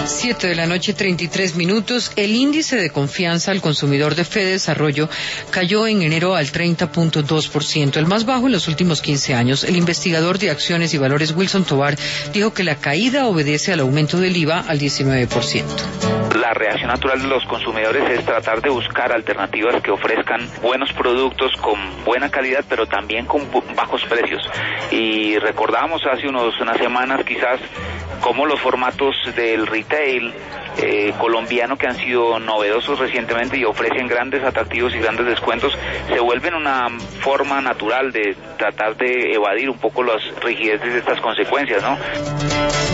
7:33 p.m. El índice de confianza al consumidor de Fedesarrollo cayó en enero al 30.2%, el más bajo en los últimos 15 años. El investigador de acciones y valores Wilson Tovar dijo que la caída obedece al aumento del IVA al 19%. La reacción natural de los consumidores es tratar de buscar alternativas que ofrezcan buenos productos con buena calidad, pero también con bajos precios. Y recordábamos hace unas semanas quizás cómo los formatos del retail colombiano, que han sido novedosos recientemente y ofrecen grandes atractivos y grandes descuentos, se vuelven una forma natural de tratar de evadir un poco las rigideces de estas consecuencias, ¿no?